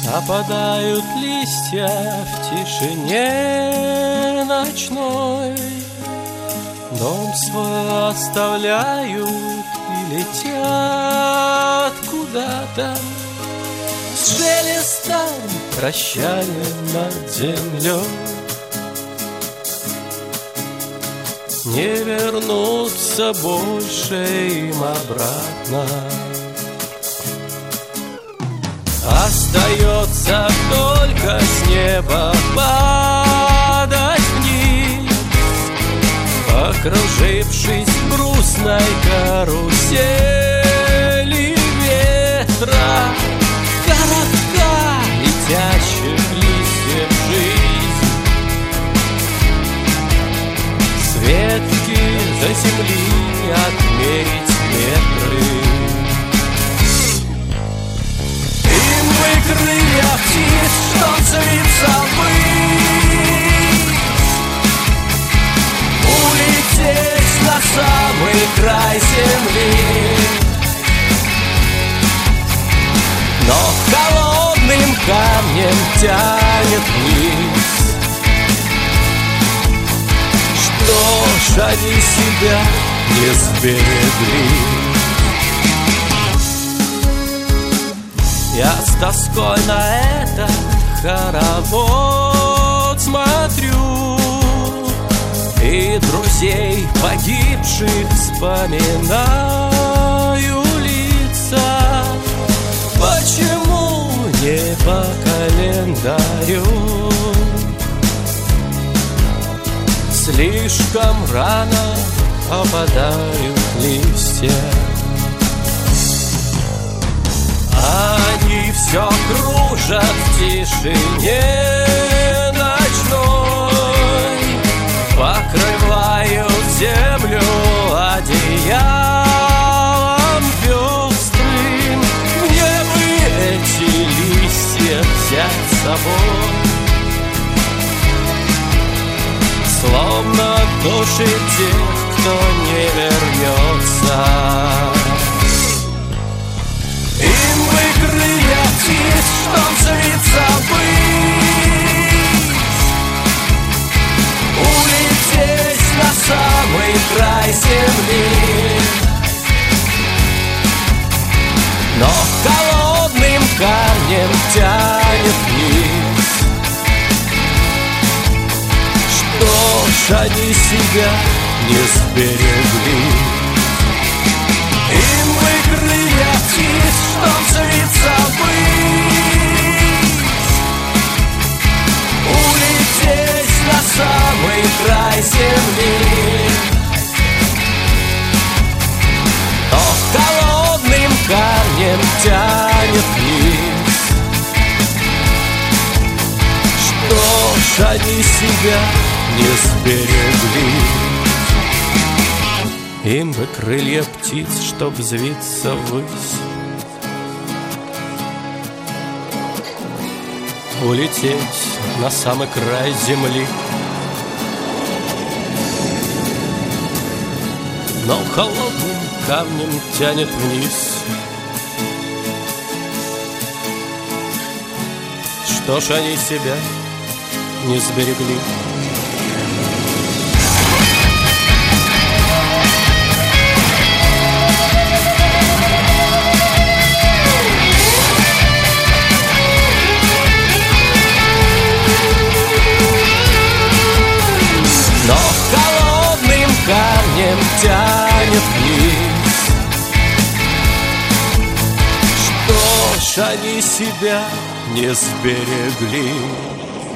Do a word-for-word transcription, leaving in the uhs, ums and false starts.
Опадают листья в тишине ночной, дом свой оставляют и летят куда-то с шелестом прощания над землей. Не вернуться больше им обратно. Остается только с неба падать вниз, покружившись в грустной карусели ветра. Коротка летящих листьев жизнь, с ветки до земли отмерить метры. Крылья птиц, что взвиться ввысь, улететь на самый край земли. Но холодным камнем тянет вниз. Что ж они себя не сберегли? Я с тоской на этот хоровод смотрю и друзей погибших вспоминаю лица. Почему не по календарю? Слишком рано опадают листья. Они все кружат в тишине ночной, покрывают землю одеялом пестрым. Мне бы эти листья взять с собой, словно души тех, кто не вернется. Им бы крылья птиц, что взвиться ввысь, улететь на самый край земли. Но холодным камнем тянет вниз. Что ж они себя не сберегли? Им бы крылья птиц, что взвиться ввысь, улететь на самый край земли. Но холодным камнем тянет вниз. Что ж они себя не сберегли? Им бы крылья птиц, чтоб взвиться ввысь, улететь на самый край земли. Но холодным камнем тянет вниз. Что ж они себя не сберегли? Но холодным камнем тянет вниз. Что ж они себя не сберегли?